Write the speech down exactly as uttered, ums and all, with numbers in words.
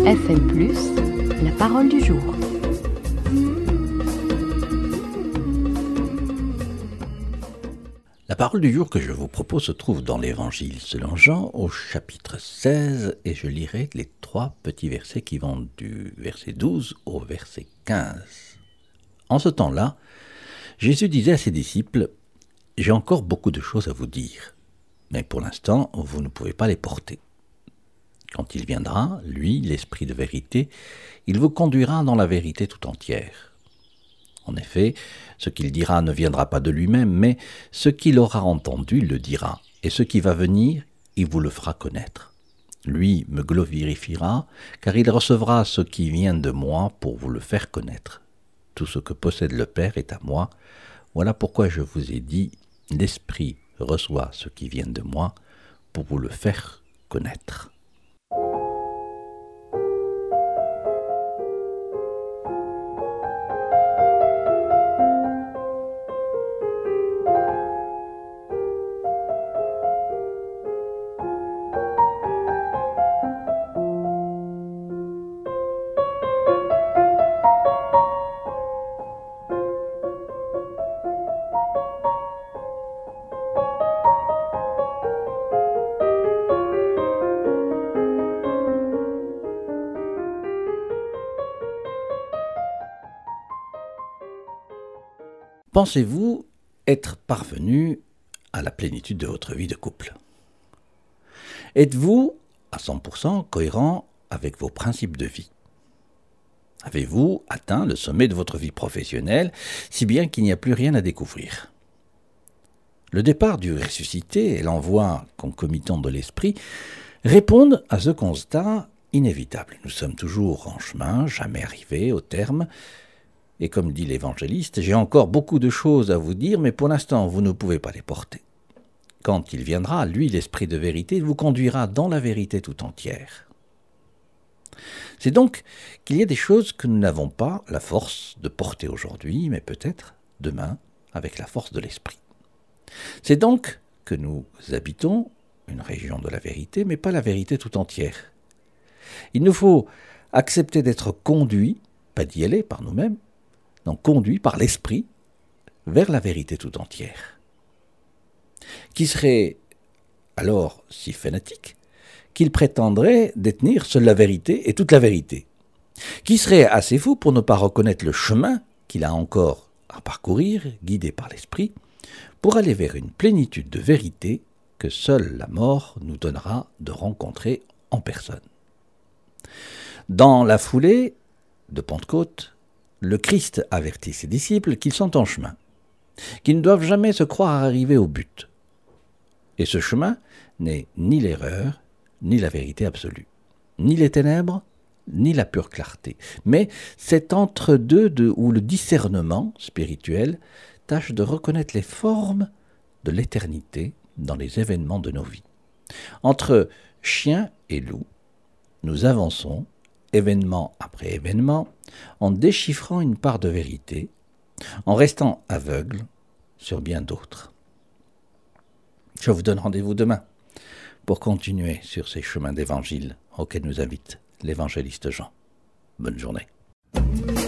F M plus, la parole du jour. La parole du jour que je vous propose se trouve dans l'Évangile selon Jean au chapitre seize et je lirai les trois petits versets qui vont du verset douze au verset quinze. En ce temps-là, Jésus disait à ses disciples « J'ai encore beaucoup de choses à vous dire, mais pour l'instant, vous ne pouvez pas les porter. Quand il viendra, lui, l'Esprit de vérité, il vous conduira dans la vérité tout entière. En effet, ce qu'il dira ne viendra pas de lui-même, mais ce qu'il aura entendu le dira, et ce qui va venir, il vous le fera connaître. Lui me glorifiera, car il recevra ce qui vient de moi pour vous le faire connaître. Tout ce que possède le Père est à moi. Voilà pourquoi je vous ai dit, l'Esprit reçoit ce qui vient de moi pour vous le faire connaître. » Pensez-vous être parvenu à la plénitude de votre vie de couple ? Êtes-vous à cent pour cent cohérent avec vos principes de vie ? Avez-vous atteint le sommet de votre vie professionnelle, si bien qu'il n'y a plus rien à découvrir ? Le départ du ressuscité et l'envoi concomitant de l'esprit répondent à ce constat inévitable. Nous sommes toujours en chemin, jamais arrivés au terme. Et comme dit l'évangéliste, j'ai encore beaucoup de choses à vous dire, mais pour l'instant, vous ne pouvez pas les porter. Quand il viendra, lui, l'Esprit de vérité, il vous conduira dans la vérité tout entière. C'est donc qu'il y a des choses que nous n'avons pas la force de porter aujourd'hui, mais peut-être demain, avec la force de l'Esprit. C'est donc que nous habitons une région de la vérité, mais pas la vérité tout entière. Il nous faut accepter d'être conduits, pas d'y aller par nous-mêmes, donc conduit par l'Esprit vers la vérité tout entière. Qui serait alors si fanatique qu'il prétendrait détenir seule la vérité et toute la vérité ? Qui serait assez fou pour ne pas reconnaître le chemin qu'il a encore à parcourir, guidé par l'Esprit, pour aller vers une plénitude de vérité que seule la mort nous donnera de rencontrer en personne ? Dans la foulée de Pentecôte, le Christ avertit ses disciples qu'ils sont en chemin, qu'ils ne doivent jamais se croire arriver au but. Et ce chemin n'est ni l'erreur, ni la vérité absolue, ni les ténèbres, ni la pure clarté, mais c'est entre-deux de, où le discernement spirituel tâche de reconnaître les formes de l'éternité dans les événements de nos vies. Entre chien et loup, nous avançons événement après événement, en déchiffrant une part de vérité, en restant aveugle sur bien d'autres. Je vous donne rendez-vous demain pour continuer sur ces chemins d'évangile auxquels nous invite l'évangéliste Jean. Bonne journée.